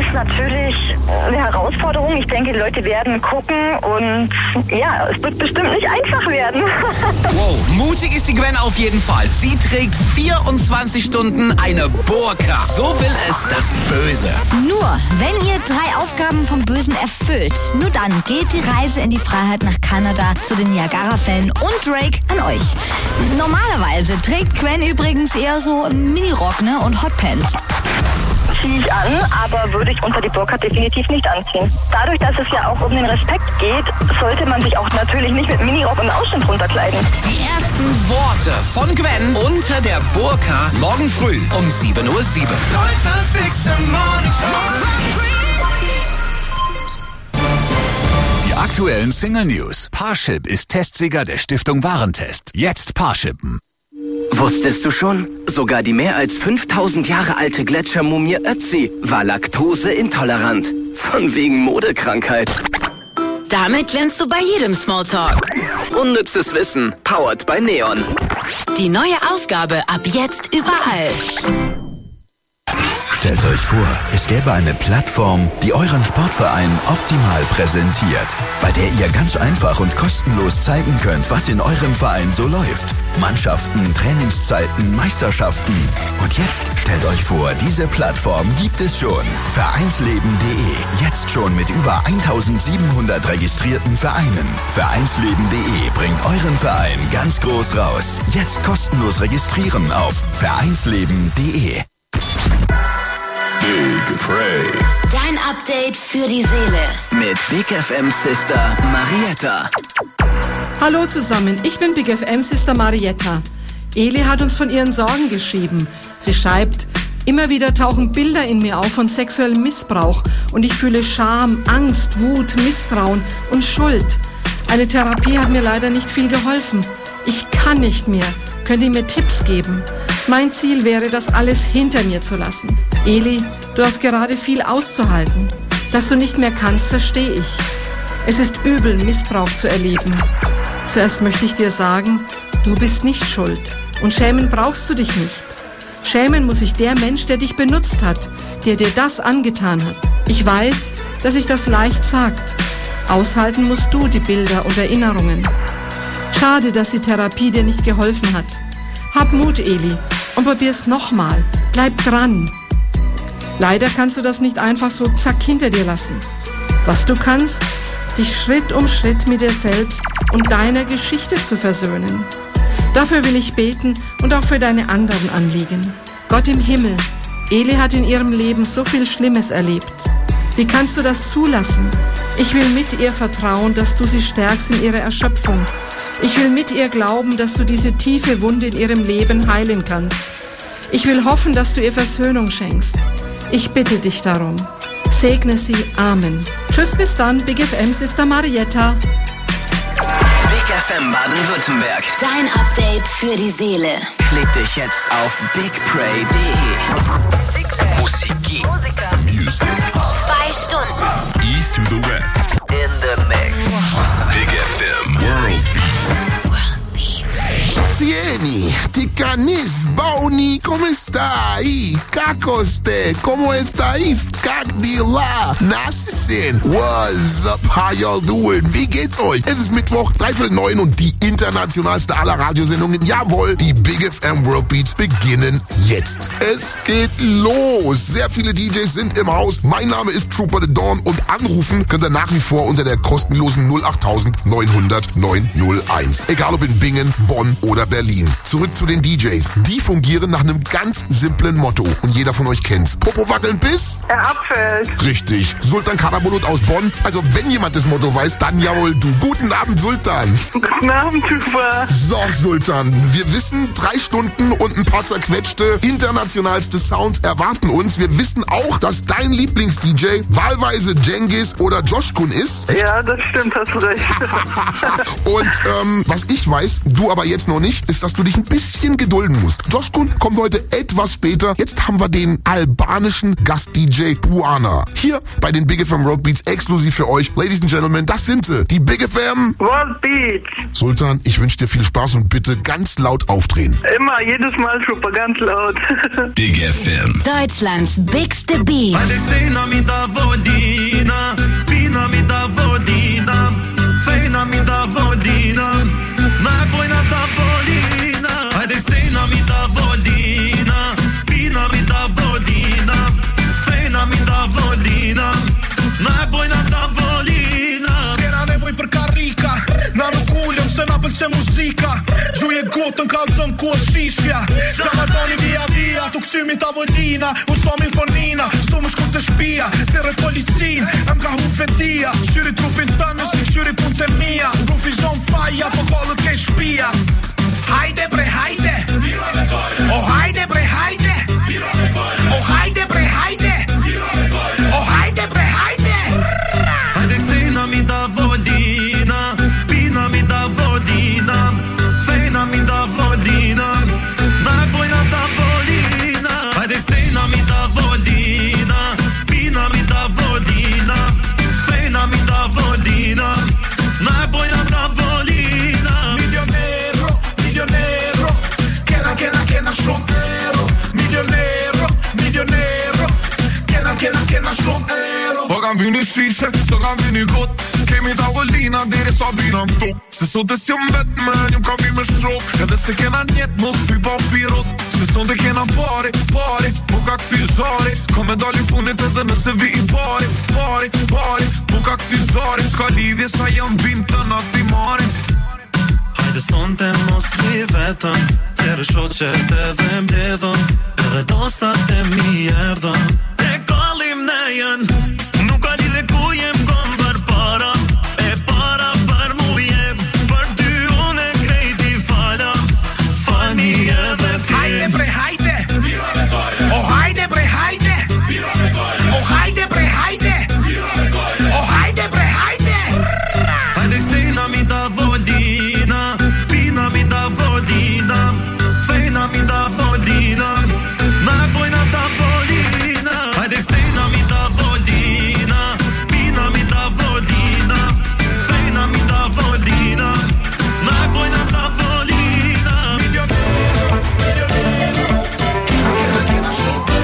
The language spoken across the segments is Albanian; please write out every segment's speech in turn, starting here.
ist natürlich eine Herausforderung. Ich denke, die Leute werden gucken und ja, es wird bestimmt nicht einfach werden. Wow, mutig ist die Gwen auf jeden Fall. Sie trägt 24 Stunden eine Burka. So will es das Böse. Nur, wenn ihr 3 Aufgaben vom Bösen erfüllt, nur dann geht die Reise in die Freiheit nach Kanada zu den Niagara-Fällen und Drake an euch. Normalerweise trägt Gwen übrigens eher so Minirock, ne, und Hotpants. Ziehe ich an, aber würde ich unter die Burka definitiv nicht anziehen. Dadurch, dass es ja auch um den Respekt geht, sollte man sich auch natürlich nicht mit Minirock und Ausschnitt runterkleiden. Die ersten Worte von Gwen unter der Burka morgen früh um 7:07 Uhr. Deutschlands bigste Morningshow. Die aktuellen Single-News. Parship ist Testsieger der Stiftung Warentest. Jetzt Parshippen. Wusstest du schon? Sogar die mehr als 5000 Jahre alte Gletschermumie Ötzi war laktoseintolerant. Von wegen Modekrankheit. Damit glänzt du bei jedem Smalltalk. Unnützes Wissen, powered by Neon. Die neue Ausgabe ab jetzt überall. Stellt euch vor, es gäbe eine Plattform, die euren Sportverein optimal präsentiert, bei der ihr ganz einfach und kostenlos zeigen könnt, was in eurem Verein so läuft. Mannschaften, Trainingszeiten, Meisterschaften. Und jetzt stellt euch vor, diese Plattform gibt es schon. Vereinsleben.de. Jetzt schon mit über 1700 registrierten Vereinen. Vereinsleben.de bringt euren Verein ganz groß raus. Jetzt kostenlos registrieren auf vereinsleben.de. Big Pray. Dein Update für die Seele. Mit Big FM Sister Marietta. Hallo zusammen, ich bin Big FM Sister Marietta. Eli hat uns von ihren Sorgen geschrieben. Sie schreibt, immer wieder tauchen Bilder in mir auf von sexuellem Missbrauch und ich fühle Scham, Angst, Wut, Misstrauen und Schuld. Eine Therapie hat mir leider nicht viel geholfen. Ich kann nicht mehr. Könnt ihr mir Tipps geben? Mein Ziel wäre, das alles hinter mir zu lassen. Eli, du hast gerade viel auszuhalten. Dass du nicht mehr kannst, verstehe ich. Es ist übel, Missbrauch zu erleben. Zuerst möchte ich dir sagen, du bist nicht schuld. Und schämen brauchst du dich nicht. Schämen muss sich der Mensch, der dich benutzt hat, der dir das angetan hat. Ich weiß, dass sich das leicht sagt. Aushalten musst du die Bilder und Erinnerungen. Schade, dass die Therapie dir nicht geholfen hat. Hab Mut, Eli, und probier's nochmal. Bleib dran. Leider kannst du das nicht einfach so zack hinter dir lassen. Was du kannst, dich Schritt um Schritt mit dir selbst und deiner Geschichte zu versöhnen. Dafür will ich beten und auch für deine anderen Anliegen. Gott im Himmel, Eli hat in ihrem Leben so viel Schlimmes erlebt. Wie kannst du das zulassen? Ich will mit ihr vertrauen, dass du sie stärkst in ihrer Erschöpfung. Ich will mit ihr glauben, dass du diese tiefe Wunde in ihrem Leben heilen kannst. Ich will hoffen, dass du ihr Versöhnung schenkst. Ich bitte dich darum. Segne sie. Amen. Tschüss, bis dann. Big FM Sister Marietta. Big FM Baden-Württemberg. Dein Update für die Seele. Klick dich jetzt auf bigpray.de. Musik. 2 Stunden. East to the West. In the mix. Big FM World Beats. Sieni, Ticanis, Bauni, ¿cómo está ahí? Cacoste, ¿cómo estáis? Cagdila, Nassen, what's up, how y'all doing? Wie geht's euch? Es ist Mittwoch, 8:45 und die internationalste aller Radiosendungen, jawohl, die Big FM World Beats beginnen jetzt. Es geht los. Sehr viele DJs sind im Haus. Mein Name ist Trooper the Dawn und anrufen könnt ihr nach wie vor unter der kostenlosen 08000 900 901. Egal ob in Bingen, Bonn oder Berlin. Zurück zu den DJs. Die fungieren nach einem ganz simplen Motto. Und jeder von euch kennt's. Popo wackeln bis Er abfällt. Richtig. Sultan Karabulut aus Bonn. Also wenn jemand das Motto weiß, dann jawohl du. Guten Abend, Sultan. Guten Abend, Trooper. So, Sultan. Wir wissen, 3 Stunden und ein paar zerquetschte internationalste Sounds erwarten uns. Wir wissen auch, dass dein Lieblings-DJ wahlweise Cengiz oder Joshkun ist. Ja, das stimmt, hast du recht. Und was ich weiß, du aber jetzt noch nicht, ist, dass du dich ein bisschen gedulden musst. Joshkun kommt heute etwas später. Jetzt haben wir den albanischen Gast-DJ Puana. Hier bei den Big FM World Beats exklusiv für euch. Ladies and Gentlemen, das sind sie. Die Big FM World Beats. Sultan, ich wünsche dir viel Spaß und bitte ganz laut aufdrehen. Immer, jedes Mal, Trooper, ganz laut. Big FM. Deutschlands bigste Beat. They say na me da muzika Gjuje gotën kalzën ku është shishja Gjamadoni via Tu kësymi tavolina Usomi fonina Sto më shku të shpia Thire policin Em ka hu fetia Shqyri trupin tënës Shqyri pun të mia Rufizon faja Po kollët ke shpia Hajde bre hajde O hajde bre hajde O hajde bre hajde O hajde bre hajde Hajde sejna mi tavolina Pina mi tavolina Fejna mi tavolina Na bojna tavolina Hajde sejna mi tavolina Pina mi tavolina Fejna mi tavolina Na bojna tavolina Milionero Kena shumë Milionero Kena shumë ero Po kam vyni shishe, so kam vyni kot Kemi tavolina, diri sa bina m'tok Se sot e s'jom vet me njëm kam vi me shok Edhe se kena njet më këthy pa pirot Se sot e kena pari Po ka këthy zari Ka me dali funit edhe nëse vi i pari Po ka këthy zari Ska lidhje sa jam vin të nati marin Hajde sonte mos li vetëm Tjere shoqet edhe mbledhëm Edhe dostat e mi erdhëm E kallim nejen Nuk ka lidhe ku jem kom për para E para për mu jem Për ty unë e krejti falam Fani edhe ti Hajde bre hajde O hajde bre hajde O hajde bre hajde O hajde bre hajde Hajde sejna mi tavolina Pina mi tavolina Fejna mi tavolina Na bojna tavolina Hajde sejna mi tavolina Pina mi tavolina Fejna mi tavolina Na bojna tavolina Milionero Kena shumë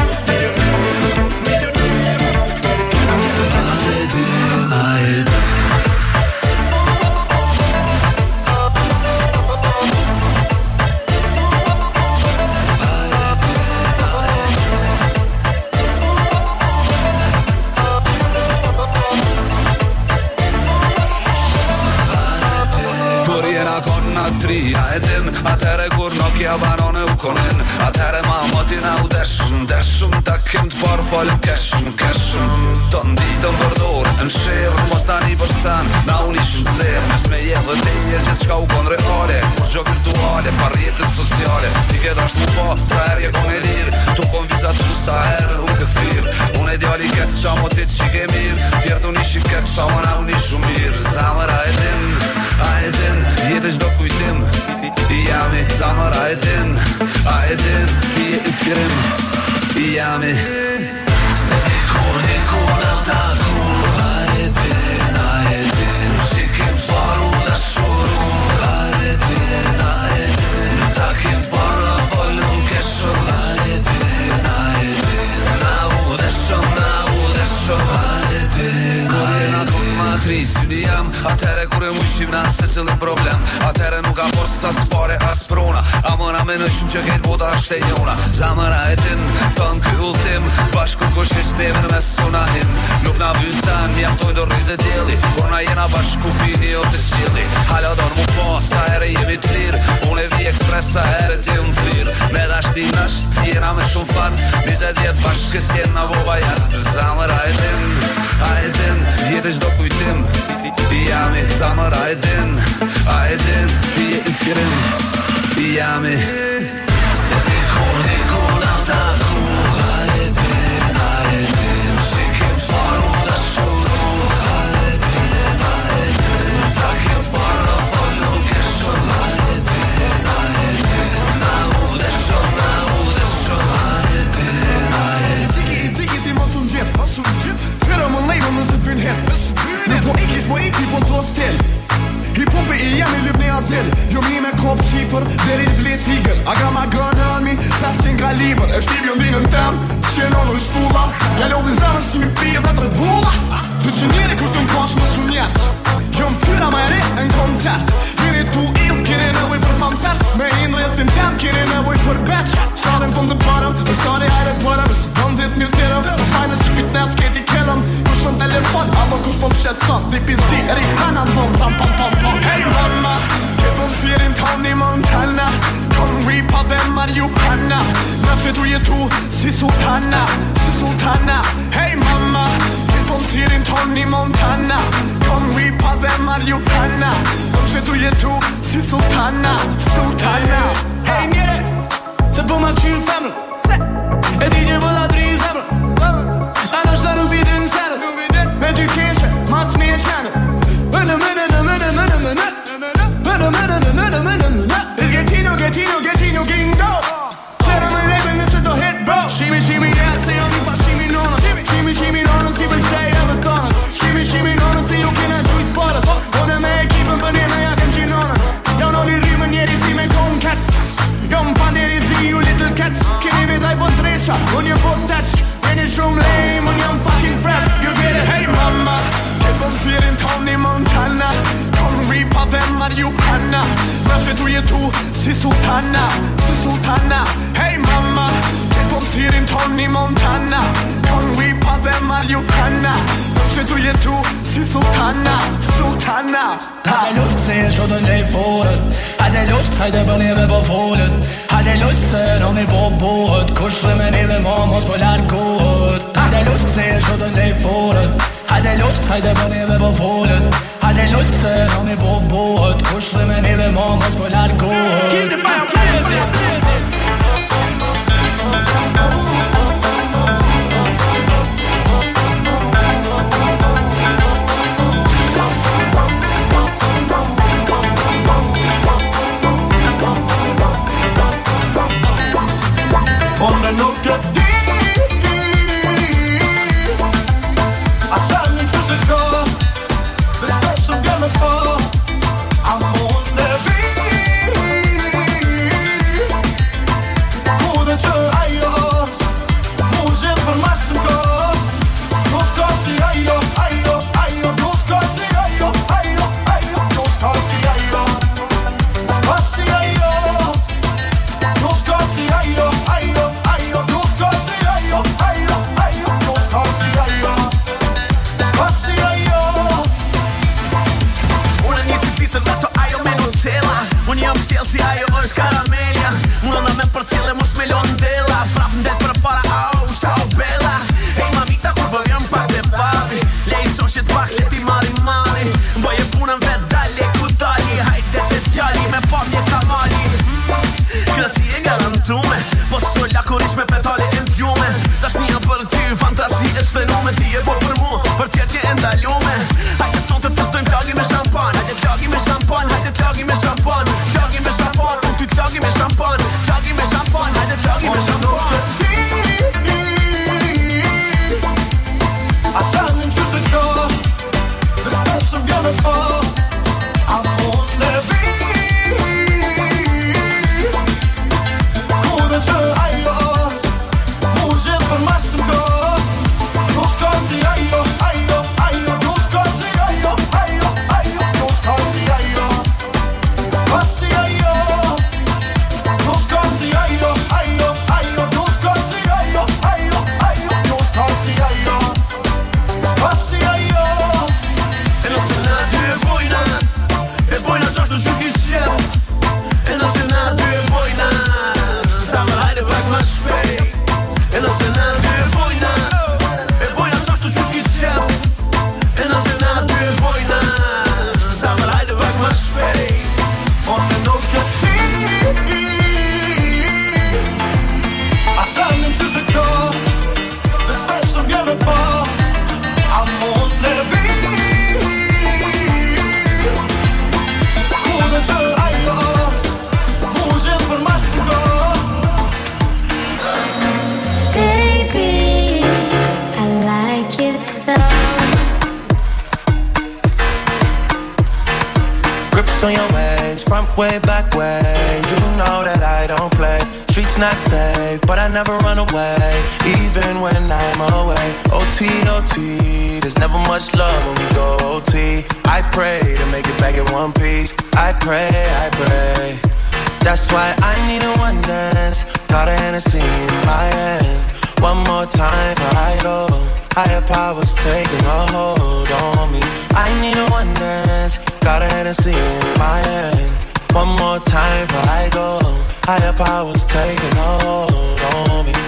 Tria e din, atere kur Nokia banone u konin Atere mamotina u deshëm Ta kem t'par falim keshëm Të nditëm përdor Në shirë, mos tani për sen Na unë ishëm të zirë Mes me je dhe te je gjithë shka u kon reale Kur gjo virtuale, par rjetës sociale Ti këtë ashtë mu pa, sa her je kon e lirë Tu kon vizat tu sa her u këthirë Unë e djali këtë shamo ti që ke mirë Tjertë unë ishi këtë shamo na unë ishë mirë Zamër a e din Jetë qdo kujtim Jami zamër a e din Ti e inspirim Jami Se dikur alta kur A e din Shikim paru da shuru A e din Ta kim paru a volum keshëm A e din Na u deshëm A e din Matris, juni jam Atere kur e mushim na se cëllë problem Atere nuk ka post sa spare as prona A mëna me nëshim që kejt bota është e njona Zamëra e din, ton ky ultim Bashkur kush isht neven me suna hin Nuk na vysan, mjaftojnë do rrize djeli Por na jena bashku fini o të qili Hala don mu pas, sa ere jemi të lirë Unë e vi ekspres, sa ere t'je më thirë Me dashti nasht, jena me shumë fat 20 vjet bashkës jena boba jatë Zamëra e din, jetë qdo kujtim Jami, zamër a e din Ti e inspirim Jami Se dikur alta kur A e din Shikim paru da shuru A e din Ta kim paru a volum keshëm A e din Na u deshëm A e din Tiki ti mos unë gjithë Fyrë më lejmë nëse të vynë hetë Në po ikis po iki po të stil Hip-hop i jam i lyp një azil Jo mi me kop qifër Deri t'bli tigër I got my gun on me 500 kaliber E shtim jo ndinën tem Qenon u shpulla Ja lodhi zemën si mi pije dhe të redhulla Du që njeri kur të m'kosh në sunjet Jo m'fyra ma eri në koncert Jeni tu idh kini nevoj për pamperc Me in rrethin tem kini nevoj për beq Starting from the bottom Në stari hajre t'bërëm Nësë dëm dhit mirë tjerëm Në fajnës që fitness keti kellëm Kush në telefon Apo kush po m'shet son DPZ, eri hana m'dhëm Pam pam pam pam Hey mama Këtë më pompieri in Tony Montana. Con ripa de marijuana. Nasce tu e tu, si sultana. Hey mamma, che pompieri in Tony Montana. Con ripa de marijuana. Nasce tu e tu, si sultana. Hey niente, se bu ma qyr femrë e di që vëlla tri zemrë. A nështë nuk bidin serë me ty keshe, mas mi e shmenë. It's Gettino, Gingo. Said I'm a label, listen to hit, bro. Shimmy, yeah, say only for shimmy, no. Shimmy, no, si për qaj edhe tonës. Shimmy, no, si ju kena gjujt porës. One me ekipën për një me ja kem qinonën. Jo në një rrimë njeri si me konket. Jo më panderi zi you little cats. Keni me iPhone 3-sha, unë jëm po touch. Keni shumë lame, unë jëm fucking fresh. You get it, hey mama. Che pompieri in Tony Montana. Con ripa de marijuana. Nasce tu e tu, si sultana. Hey mamma, che pompieri in Tony Montana. Con ripa de marijuana. Nasce tu e tu, si sultana. Hade lust se jeg så den lej fåret. Hade lust se det var neve på fålet. Hade lust se når vi på båt. Korsre med neve mamos på lærkåt. Hade lust se jeg så den lej fåret. Hade lust se det var neve på fålet. Hade lust se når vi på båt. Korsre med neve mamos på lærkåt. Keep the fire blazing. Om det nog är dit att sanningen försöker gå. Det står som glömmer på amorne vi. Koden kör ajos Mogen för massen gå. Då ska si ajo. Då ska si ajo. Då ska si ajo. Ska si ajo. Då ska si ajo. Unë jam shtjellë si ajo është karamelja. Munë në me për cile mos me lonë dela. Prapë ndet për para, au, ciao bella. Hej mamita kur bëjëm pak dhe pavi. Lej shoshit pak leti mari. Bëje punën vet dalje ku dali. Hajde të djali me pamje kamali. Këti e garantume. Po të solla kur ish me petale e t'lume. Dashnia për ty, fantasi është fenume. Ti e po për mu, për tjetje e ndalume. Hajde son të festojmë plagi me shampan. Hajde plagi me shampan. Unë ty t'lagi me shampan. Hajde t'lagi me shampan. A sanningen försöker gå. Det står som glömmer på amorne vi. Koden kör ajos Mogen för massen gå. Då ska si ajo. Då ska si ajo. Då ska si ajo. Ska si ajo. Då ska si ajo. Då ska si ajo. Då ska si ajo. Ska si ajo. E nëse na dy e bojna qashtu shushki shqep. E nëse na dy e bojna sa më hajde pak ma shpejt. E nëse na dy e bojna qashtu shushki shqep. E nëse na dy e bojna sa më hajde pak ma shpejt. Om det nog är dit att sanningen försöker gå. Det står som glömmer på amorne vi. Koden kör ajos Mogen för massen gå. Baby, I like your style. Grips on your waist, front way, back way. You know that I don't play. Streets not safe, but I never run away, even when I'm away. OT, there's never much love when we go OT. I pray to make it back in one piece. I pray. That's why I need a one dance. Got a Hennessy in my hand. One more time for I go. Higher powers taking a hold on me. I need a one dance. Got a Hennessy in my hand. One more time before I go. Higher powers taking hold on me.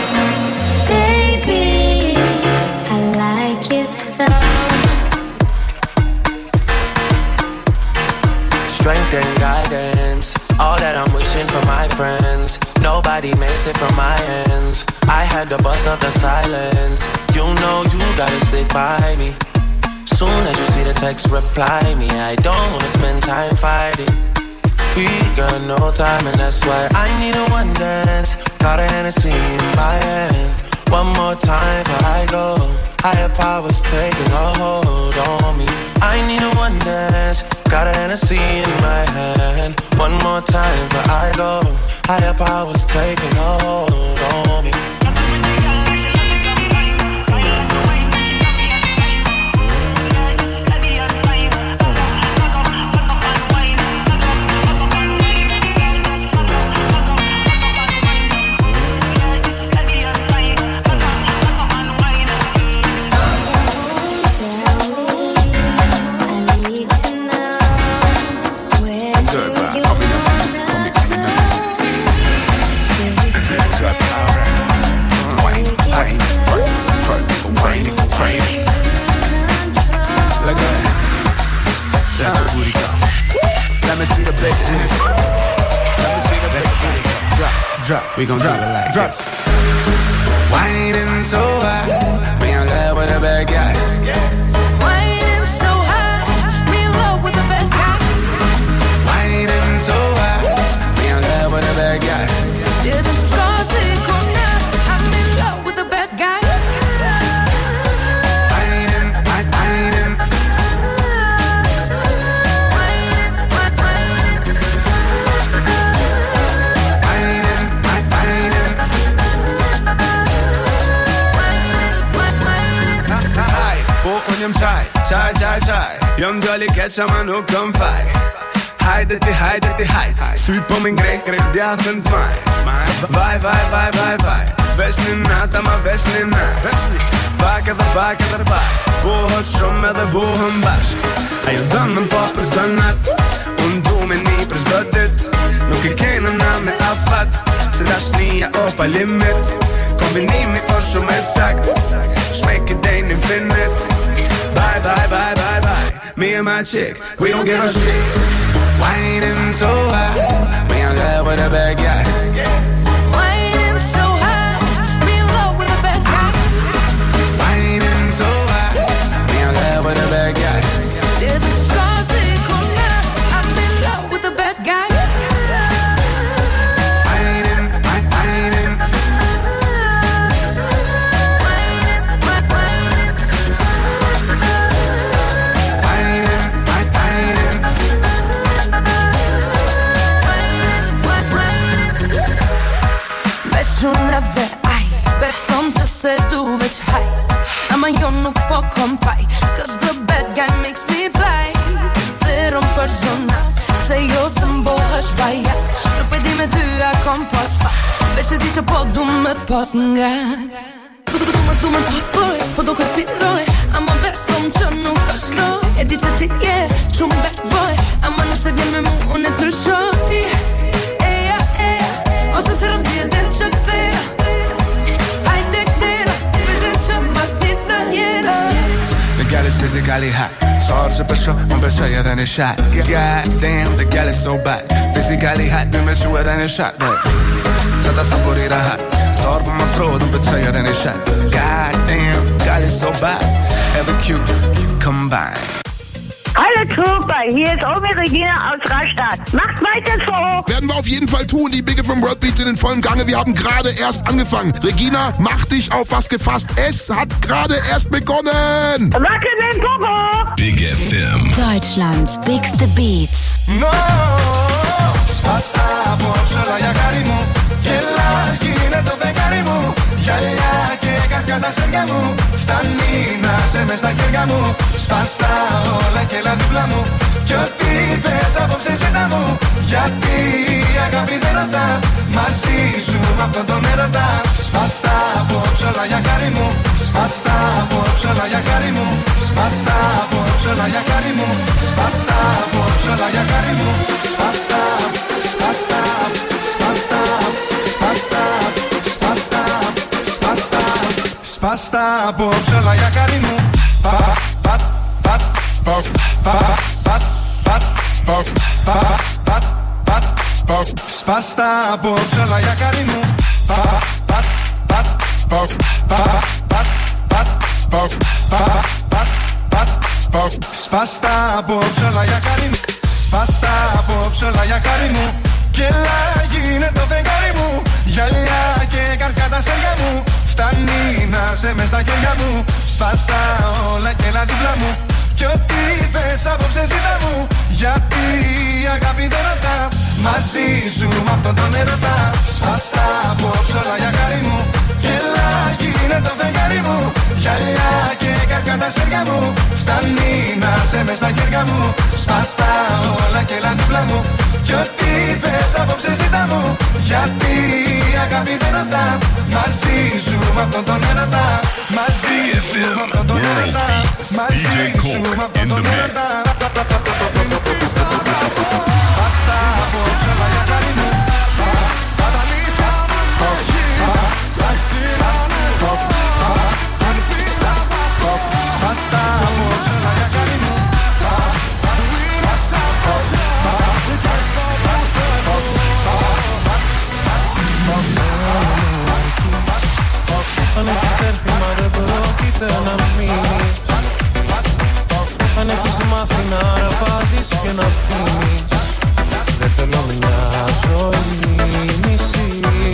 Baby, I like your style. Strength and guidance, all that I'm wishing for my friends. Nobody makes it from my ends. I had to bust up the silence. You know you gotta stick by me. Soon as you see the text, reply me. I don't wanna spend time fighting. We got no time and that's why I need a one dance. Got a Hennessy in my hand. One more time before I go. Higher powers taking a hold on me. I need a one dance. Got a Hennessy in my hand. One more time before I go. Higher powers taking a hold on me. We gon' drop it like this. Whining so high, me in love with a bad guy. Whining so high, me in love with a bad guy. Whining so high, me in love with a bad guy. Desde tus ojos y con él, I'm in love with a bad guy. Whining, whining. Njëm qaj Jom djali keq qa ma nuk këm faj Hajde ti, sy po m'ngrej, djathën t'maj Vaj Vesh një nata ma vesh një nat Pak edhe pak Buhët shumë edhe buhën bashk Ajo dënë më po për zdo nat Unë du me një për zdo dit Nuk I kena na me afat Se dashnia o pa limit Kombinimi o shumë e sakt Shmek I dejnë infinite Bye. Me and my chick, we don't give a shit. Whining so high, me in love with a bad guy. Whining so high, me in love with a bad guy. Whining so high, me in love with a bad guy. There's a scars in corner, I'm in love with a bad guy. Besom që se du veç hajt Ama jo nuk po kom faj Cause the bad guy makes me fly Thirëm për zonat Se jo se mbohesh vajat Nuk pe di me ty a kom pas fat Vesh e di që po du me pas ngat Du me pas boj Po do këtë firoj Ama besom që nuk është loj E di që ti je shumë bad boy Ama nëse vjen me mu unë e të rëshoj Eja Ose thirëm ti e dit që këthira The gal is physically hot Sarë që përsho, më përshoj edhe në shot God damn, the gal is so bad Physically hot, në me shu edhe në shot Qa ta sapurira hot Sarë për më fro, në përshoj edhe në shot God damn, gal is so bad Ever cute, combine Hallo Trooper, hier ist Omi Regina aus Rastatt. Macht weiter so. Werden wir auf jeden Fall tun. Die Big FM World Beats sind in vollem Gange. Wir haben gerade erst angefangen. Regina, mach dich auf was gefasst. Es hat gerade erst begonnen. Wackel den Popo. Big FM. Deutschlands bigste Beats. No, spasta απόψε όλα για χάρη μου. Γελά, γίνε το δεκάρι μου. Γυαλιά και καρδιά τα σέρια μου. Φτάνει να σε μες στα χέρια μου. Σπαστά όλα και έλα δίπλα μου. Κι ό,τι θες απόψε ζήτα μου. Γιατί η αγάπη δεν ρωτά. Μαζί σου με αυτόν τον έρωτα. Σπαστά απόψε όλα για χάρη μου. Σπαστά απόψε όλα για χάρη μου. Σπαστά απόψε όλα για χάρη μου. Σπαστά απόψε όλα για χάρη μου. Σπαστά απόψε όλα για καρύ μου. Σπάστα απόψε όλα για καρύ μου. Σπάστα απόψε όλα για καρύ μου. Σπάστα απόψε όλα για καρύ μου. Και έλα γίνε το φεγγάρι μου. Γυαλιά και καρφιά τα αστέρια μου. Φτάνει να σε μες στα χέρια μου. Σπάστα όλα και έλα δίπλα μου. Κι ό,τι θες απόψε ζήτα μου. Γιατί η αγάπη δεν ρωτά. Μαζί σου με αυτόν τον έρωτα. Σπάστα απόψε όλα για καρύ μου. Και έλα γίνε το φεγγάρι μου. Γυαλιά και καρφιά τα αστέρια μου. Φτάνει να σε μες στα χέρια μου. Σπάστα όλα και έλα δίπλα μου. Κι ό,τι θες απόψε ζήτα μου. Γιατί η αγάπη δεν ρωτά. Μαζί σου με αυτόν τον έρωτα. Μαζί σου με αυτόν τον έρωτα. Μαζί σου με αυτόν τον έρωτα. Σπάστα απόψε όλα για καρύ μου. Τα αλήθεια μου έχεις. Σπάστα απόψε όλα για καρύ μου. Αν έχεις έρθει μα δεν πρόκειται να μείνεις. Αν έχεις μάθει να αραπάζεις και να αφήνεις. Δεν θέλω μια ζωή μισή.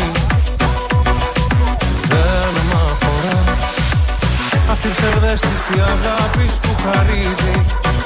Δεν μ' αφορά αυτή η ψευδαίσθηση αγάπης που χαρίζει.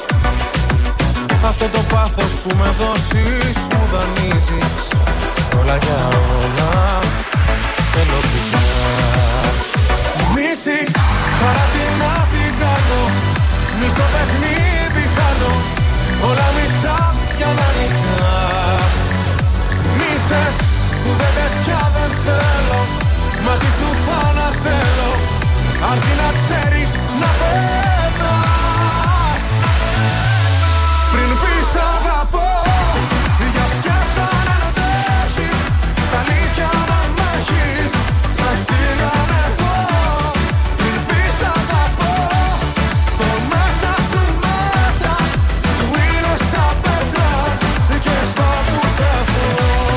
Αυτό το πάθος που με δώσεις μου δανείζεις. Όλα για όλα θέλω πια. Μίση, παρατηνά την κάνω. Μισό παιχνίδι κάνω. Όλα μισά για να νικάς. Μίσες που δεν πες πια δεν θέλω. Μαζί σου θα να θέλω. Αρκεί να ξέρεις να πέτας. Πριν πεις αγαπώ. Για σκέψα να αντέχεις. Στα αλήθεια να μ' έχεις. Να σιγάνε εγώ. Πριν πεις αγαπώ. Το μέσα σου μέτρα. Που είναι σαν πέτρα. Και στο που σε βρω.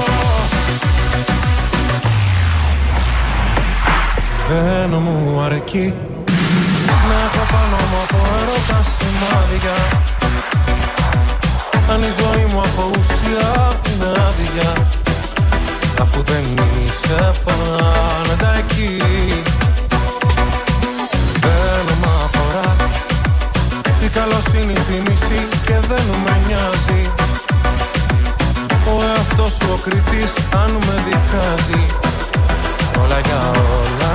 Δεν μου αρκεί να έχω πάνω μου από έρωτα σημάδια. Αν η ζωή μου από ουσία είναι άδεια. Αφού δεν είσαι πάντα εκεί. Δεν μ' αφορά η καλοσύνη σου η μισή και δεν με νοιάζει. Ο εαυτός σου ο κριτής αν με δικάζει. Όλα για όλα